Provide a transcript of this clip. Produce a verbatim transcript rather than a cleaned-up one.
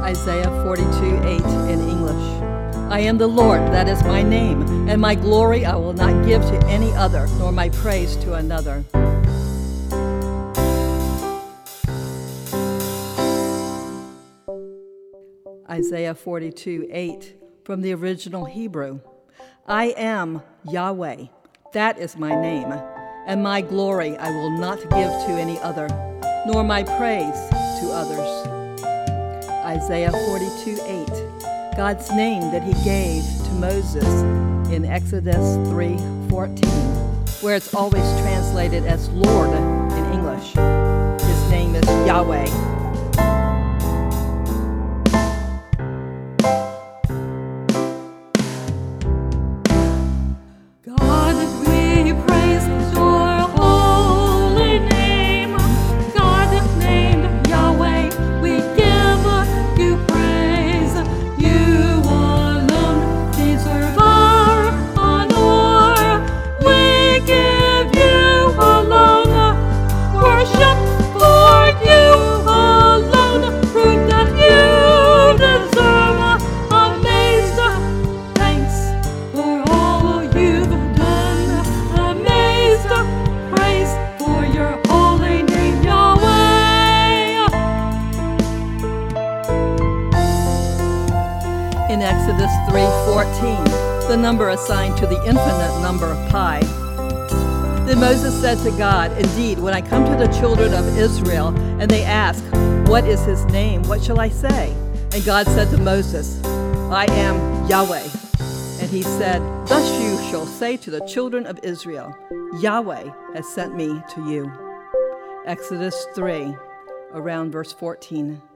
Isaiah forty-two eight in English. I am the Lord, that is my name, and my glory I will not give to any other, nor my praise to another. Isaiah forty-two eight from the original Hebrew. I am Yahweh, that is my name, and my glory I will not give to any other, nor my praise to others. Isaiah forty-two eight, God's name that he gave to Moses in Exodus three fourteen, where it's always translated as Lord in English. His name is Yahweh. In Exodus three fourteen, the number assigned to the infinite number pi. Then Moses said to God, indeed, when I come to the children of Israel and they ask, what is his name? What shall I say? And God said to Moses, I am Yahweh. And he said, thus you shall say to the children of Israel, Yahweh has sent me to you. Exodus three, around verse fourteen.